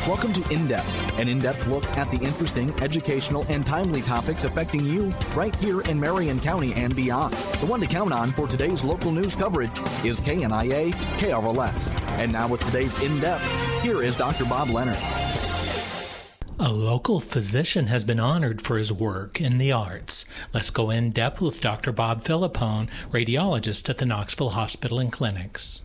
Welcome to In Depth, an in-depth look at the interesting, educational, and timely topics affecting you right here in Marion County and beyond. The one to count on for today's local news coverage is KNIA KRLS. And now with today's In Depth, here is Dr. Bob Leonard. A local physician has been honored for his work in the arts. Let's go in depth with Dr. Bob Philippone, radiologist at the Knoxville Hospital and Clinics.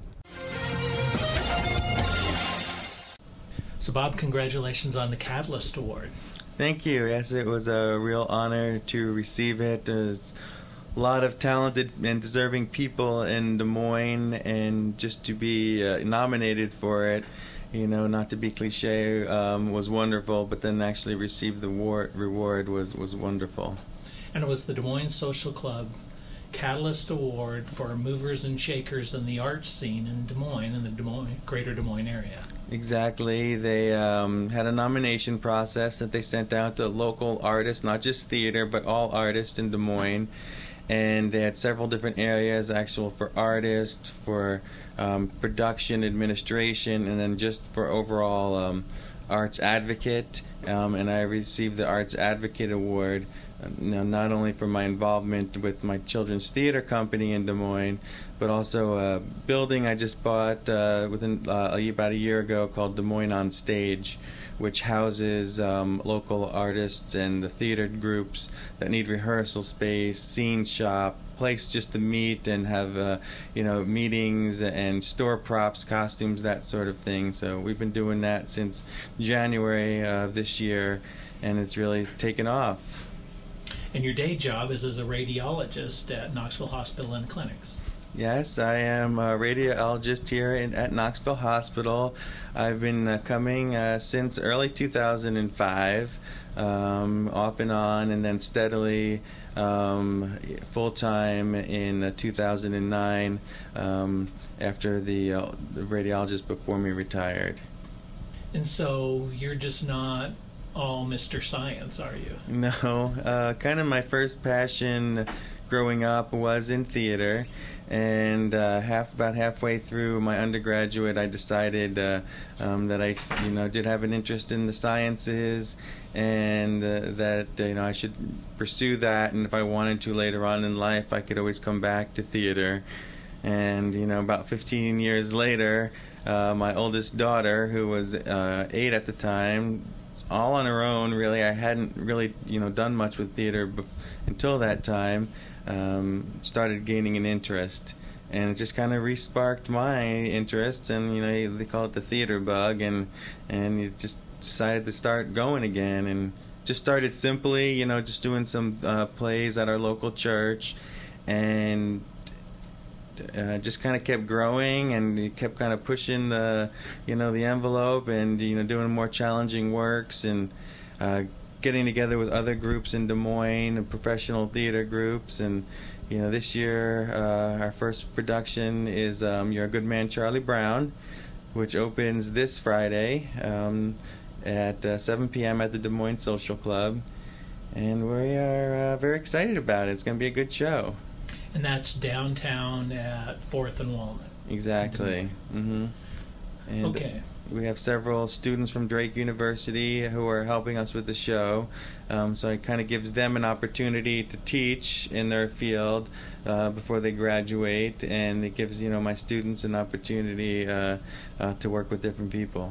So, Bob, congratulations on the Catalyst Award. Thank you. Yes, it was a real honor to receive it. There's a lot of talented and deserving people in Des Moines, and just to be nominated for it, you know, not to be cliche, was wonderful, but then actually receive the reward was wonderful. And it was the Des Moines Social Club Catalyst Award for movers and shakers in the arts scene in Des Moines, in the greater Des Moines area. Exactly. They had a nomination process that they sent out to local artists, not just theater, but all artists in Des Moines. And they had several different areas, actual for artists, for production, administration, and then just for overall arts advocate. And I received the Arts Advocate Award, not only for my involvement with my children's theater company in Des Moines, but also a building I just bought about a year ago called Des Moines On Stage, which houses local artists and the theater groups that need rehearsal space, scene shop, place just to meet and have meetings and store props, costumes, that sort of thing. So we've been doing that since January of this year, and it's really taken off. And your day job is as a radiologist at Knoxville Hospital and Clinics. Yes, I am a radiologist here at Knoxville Hospital. I've been coming since early 2005, off and on, and then steadily full-time in 2009 after the radiologist before me retired. And so you're just not all Mr. Science, are you? No. Kind of my first passion growing up was in theater. And about halfway through my undergraduate, I decided that I, did have an interest in the sciences, and that I should pursue that. And if I wanted to later on in life, I could always come back to theater. And about 15 years later, my oldest daughter, who was 8 at the time, all on her own, really. I hadn't really done much with theater until that time. Started gaining an interest, and it just kind of re-sparked my interest, and they call it the theater bug, and you just decided to start going again, and just started simply, just doing some plays at our local church, and just kind of kept growing, and you kept kind of pushing the the envelope, and doing more challenging works, and getting together with other groups in Des Moines, and professional theater groups. And this year our first production is You're a Good Man, Charlie Brown, which opens this Friday at 7 p.m. at the Des Moines Social Club, and we are very excited about it. It's going to be a good show. And that's downtown at 4th and Walnut. Exactly. Mm-hmm. And okay. We have several students from Drake University who are helping us with the show, so it kind of gives them an opportunity to teach in their field before they graduate, and it gives my students an opportunity to work with different people.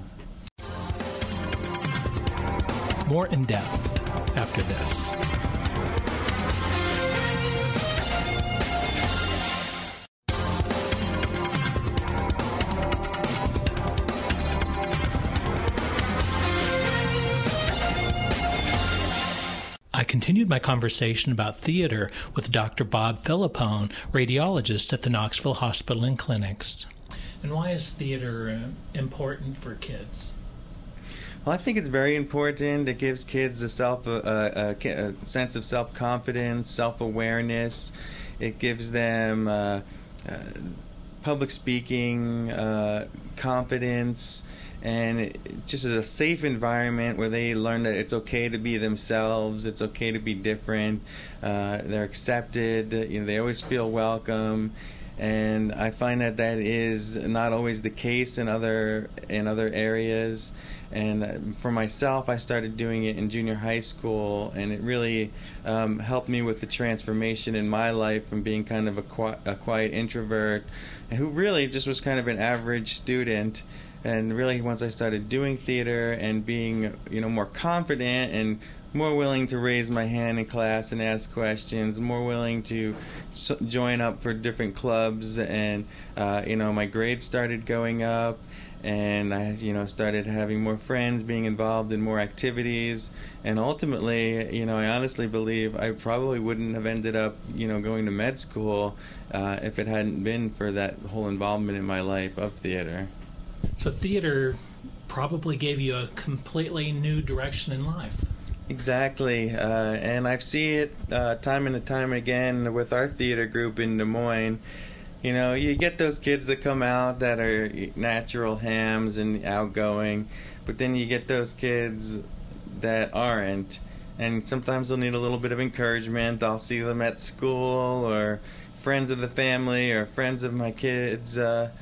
More in depth after this. I continued my conversation about theater with Dr. Bob Philippone, radiologist at the Knoxville Hospital and Clinics. And why is theater important for kids? Well, I think it's very important. It gives kids a sense of self-confidence, self-awareness. It gives them public speaking, confidence, and it just is a safe environment where they learn that it's okay to be themselves, it's okay to be different, they're accepted, they always feel welcome, And I find that that is not always the case in other areas. And for myself, I started doing it in junior high school, and it really helped me with the transformation in my life from being kind of a quiet introvert, who really just was kind of an average student. And really, once I started doing theater and being, more confident and more willing to raise my hand in class and ask questions, more willing to join up for different clubs, and my grades started going up, and I started having more friends, being involved in more activities, and ultimately, I honestly believe I probably wouldn't have ended up going to med school if it hadn't been for that whole involvement in my life of theater. So theater probably gave you a completely new direction in life. Exactly, and I've seen it time and time again with our theater group in Des Moines. You get those kids that come out that are natural hams and outgoing, but then you get those kids that aren't, and sometimes they'll need a little bit of encouragement. I'll see them at school, or friends of the family, or friends of my kids,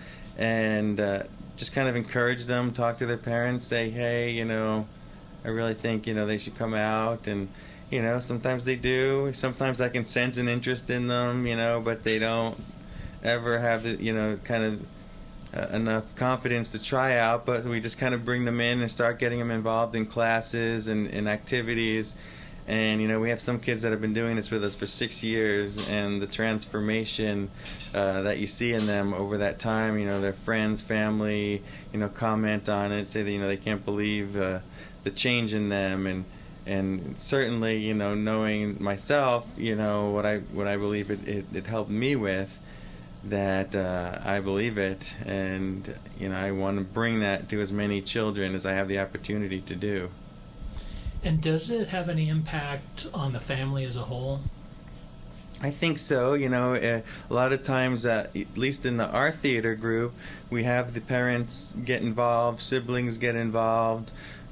and just kind of encourage them, talk to their parents, say, hey, I really think, they should come out. And, sometimes they do. Sometimes I can sense an interest in them, but they don't ever have the, kind of enough confidence to try out. But we just kind of bring them in and start getting them involved in classes and activities. And, we have some kids that have been doing this with us for 6 years, and the transformation that you see in them over that time, their friends, family, comment on it, say that, they can't believe the change in them, and certainly, knowing myself, what I believe it helped me with, that I believe it, and, I want to bring that to as many children as I have the opportunity to do. And does it have any impact on the family as a whole? I think so. A lot of times, at least in our theater group, we have the parents get involved, siblings get involved.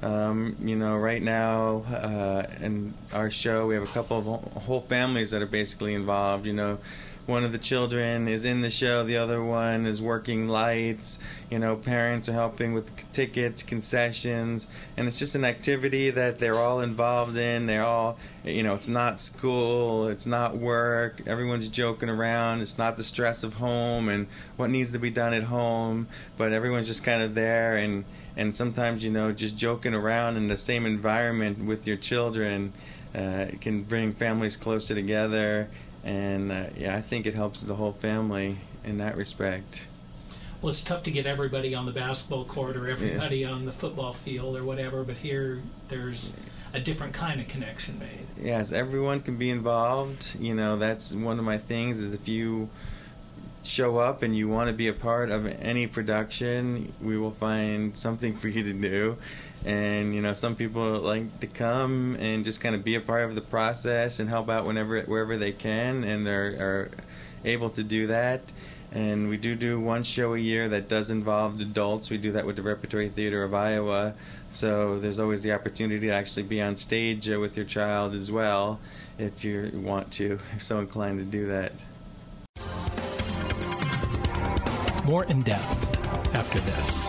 Right now in our show, we have a couple of whole families that are basically involved. One of the children is in the show, the other one is working lights. Parents are helping with tickets, concessions, and it's just an activity that they're all involved in. They're all, it's not school, it's not work. Everyone's joking around. It's not the stress of home and what needs to be done at home, but everyone's just kind of there, and sometimes, just joking around in the same environment with your children can bring families closer together. And I think it helps the whole family in that respect. Well, it's tough to get everybody on the basketball court or everybody on the football field or whatever, but here there's a different kind of connection made. Yes, everyone can be involved. That's one of my things, is if you show up and you want to be a part of any production, we will find something for you to do. And some people like to come and just kind of be a part of the process and help out wherever they can, and are able to do that. And we do one show a year that does involve adults. We do that with the Repertory Theater of Iowa. So there's always the opportunity to actually be on stage with your child as well, if you want to, if so inclined to do that. More in depth after this.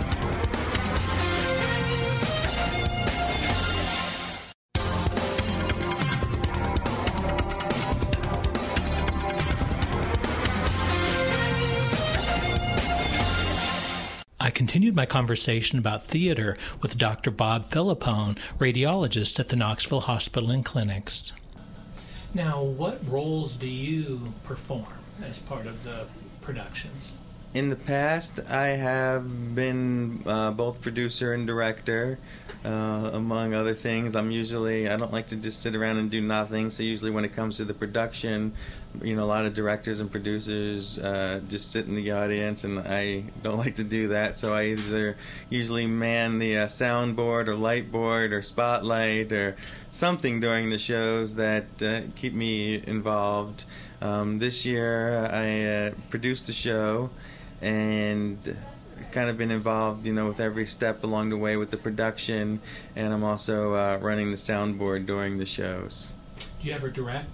I continued my conversation about theater with Dr. Bob Philippone, radiologist at the Knoxville Hospital and Clinics. Now, what roles do you perform as part of the productions? In the past, I have been both producer and director, among other things. I don't like to just sit around and do nothing, so usually when it comes to the production, a lot of directors and producers just sit in the audience, and I don't like to do that, so I either usually man the soundboard or light board or spotlight or something during the shows that keep me involved. This year, I produced a show, and kind of been involved, with every step along the way with the production, and I'm also running the soundboard during the shows. Do you ever direct?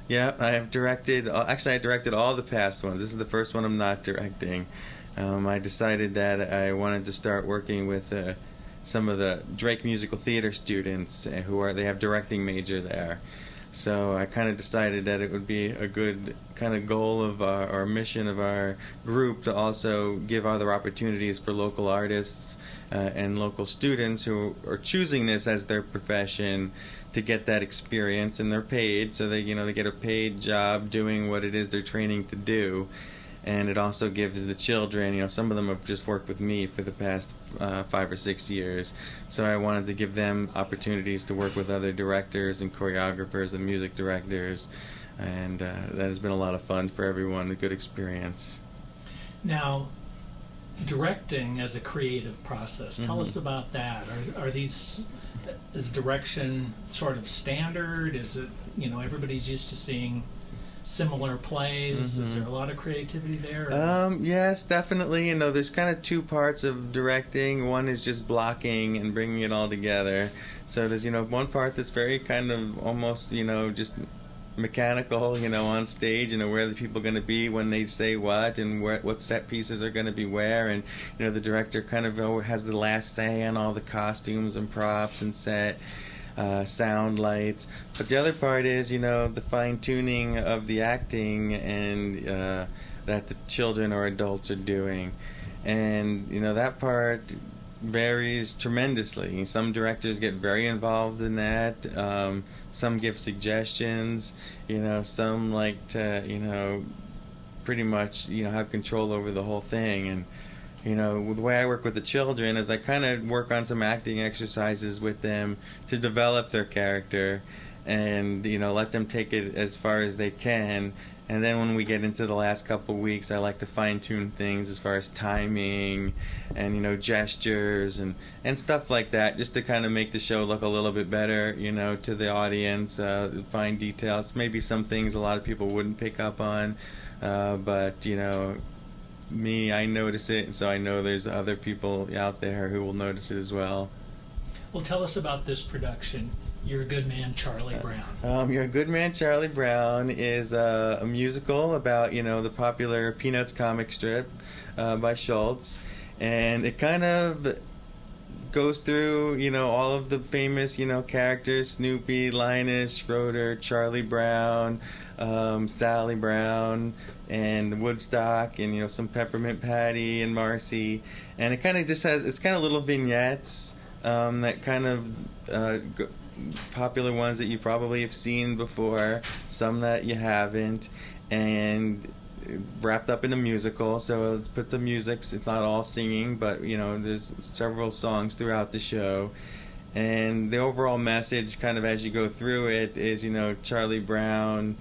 Yeah, I have directed. Actually, I directed all the past ones. This is the first one I'm not directing. I decided that I wanted to start working with some of the Drake Musical Theater students they have directing major there. So I kind of decided that it would be a good kind of goal of our mission of our group to also give other opportunities for local artists and local students who are choosing this as their profession to get that experience, and they're paid, so they get a paid job doing what it is they're training to do. And it also gives the children, some of them have just worked with me for the past 5 or 6 years. So I wanted to give them opportunities to work with other directors and choreographers and music directors. And that has been a lot of fun for everyone, a good experience. Now, directing as a creative process, tell us about that. Is direction sort of standard? Is it, everybody's used to seeing similar plays? Is there a lot of creativity there? Yes, definitely. There's kind of two parts of directing. One is just blocking and bringing it all together. So there's, one part that's very kind of almost, just mechanical, on stage, where the people are going to be when they say what, and what set pieces are going to be where, and, the director kind of has the last say on all the costumes and props and set. Sound, lights. But the other part is, the fine-tuning of the acting and that the children or adults are doing. And, that part varies tremendously. Some directors get very involved in that. Some give suggestions. Some like to, pretty much, have control over the whole thing. And the way I work with the children is I kind of work on some acting exercises with them to develop their character and, let them take it as far as they can. And then when we get into the last couple of weeks, I like to fine-tune things as far as timing and, gestures and stuff like that, just to kind of make the show look a little bit better, to the audience, fine details. Maybe some things a lot of people wouldn't pick up on, but, me, I notice it, and so I know there's other people out there who will notice it as well. Well, tell us about this production, You're a Good Man, Charlie Brown. You're a Good Man, Charlie Brown is a musical about, the popular Peanuts comic strip by Schultz, and it kind of goes through, all of the famous, characters, Snoopy, Linus, Schroeder, Charlie Brown, Sally Brown, and Woodstock, and, some Peppermint Patty and Marcy. And it kind of just it's kind of little vignettes that kind of popular ones that you probably have seen before, some that you haven't, and wrapped up in a musical. So let's put the music, it's not all singing, but there's several songs throughout the show, and the overall message kind of as you go through it is Charlie Brown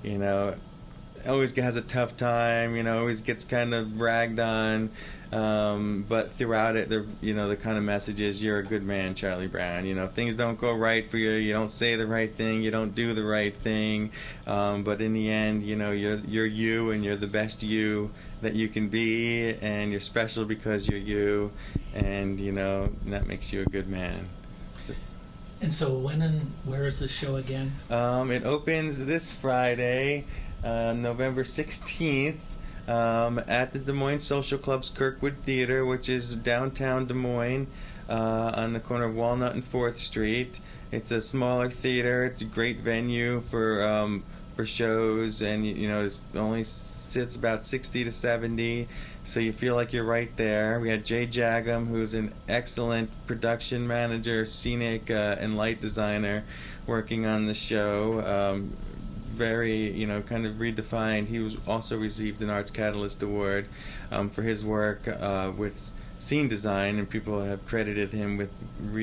always has a tough time, always gets kind of ragged on, but throughout it, the kind of message is you're a good man, Charlie Brown. Things don't go right for you. You don't say the right thing. You don't do the right thing. But in the end, you're you, and you're the best you that you can be, and you're special because you're you, and that makes you a good man. And so when and where is the show again? It opens this Friday, November 16th. At the Des Moines Social Club's Kirkwood Theater, which is downtown Des Moines, on the corner of Walnut and 4th Street. It's a smaller theater. It's a great venue for shows, and it only sits about 60 to 70, so you feel like you're right there. We had Jay Jagum, who's an excellent production manager, scenic and light designer, working on the show. Very, kind of redefined. He was also received an Arts Catalyst Award for his work with scene design, and people have credited him with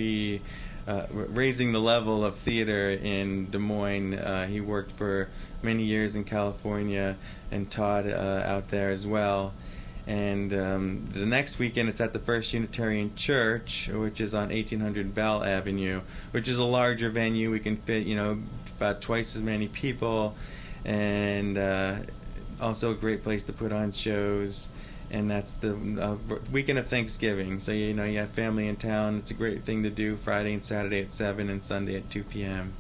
raising the level of theater in Des Moines. He worked for many years in California and taught out there as well. And the next weekend it's at the First Unitarian Church, which is on 1800 Bell Avenue, which is a larger venue. We can fit, about twice as many people, and also a great place to put on shows. And that's the weekend of Thanksgiving, so you have family in town. It's a great thing to do Friday and Saturday at 7 and Sunday at 2 p.m.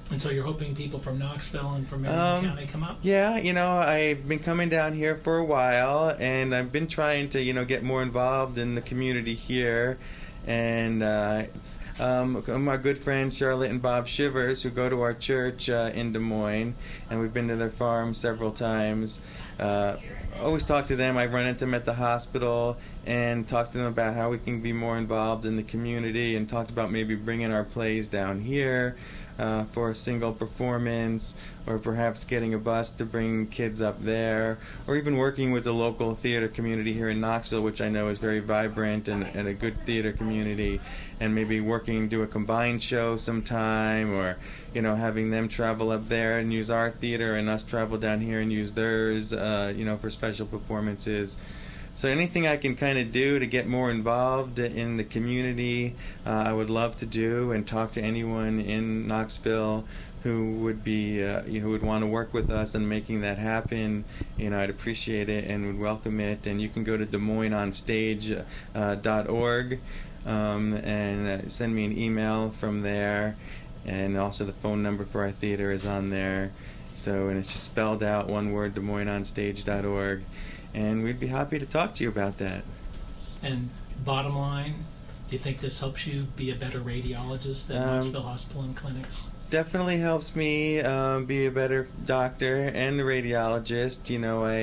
And so you're hoping people from Knoxville and from Marion County come up? Yeah, I've been coming down here for a while, and I've been trying to, get more involved in the community here. And my good friends Charlotte and Bob Shivers, who go to our church in Des Moines, and we've been to their farm several times. Always talk to them. I run into them at the hospital and talk to them about how we can be more involved in the community, and talked about maybe bringing our plays down here for a single performance, or perhaps getting a bus to bring kids up there, or even working with the local theater community here in Knoxville, which I know is very vibrant and a good theater community, and maybe do a combined show sometime, or having them travel up there and use our theater, and us travel down here and use theirs, for special performances. So anything I can kind of do to get more involved in the community, I would love to do, and talk to anyone in Knoxville who would be, who would want to work with us in making that happen. I'd appreciate it and would welcome it. And you can go to DesMoinesOnStage.org and send me an email from there. And also the phone number for our theater is on there. And it's just spelled out, one word, DesMoinesOnStage.org. And we'd be happy to talk to you about that. And bottom line, do you think this helps you be a better radiologist than Knoxville Hospital and Clinics? Definitely helps me be a better doctor and a radiologist.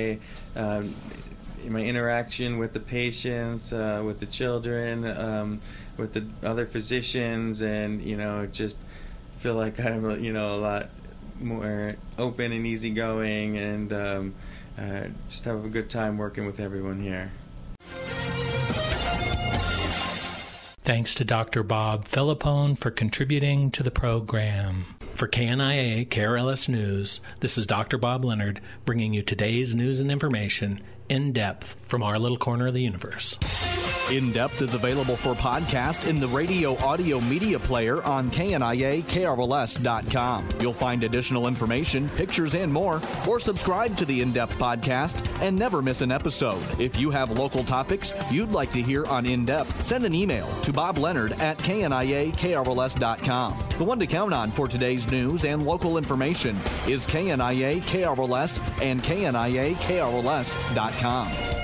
My interaction with the patients, with the children, with the other physicians, and just feel like I'm a lot more open and easygoing, and just have a good time working with everyone here. Thanks to Dr. Bob Philippone for contributing to the program. For KNIA KRLS News, this is Dr. Bob Leonard bringing you today's news and information in depth from our little corner of the universe. In Depth is available for podcast in the radio audio media player on KNIA-KRLS.com. You'll find additional information, pictures, and more, or subscribe to the In Depth podcast and never miss an episode. If you have local topics you'd like to hear on In Depth, send an email to BobLeonard@KNIA-KRLS.com. The one to count on for today's news and local information is KNIA-KRLS and KNIA-KRLS.com.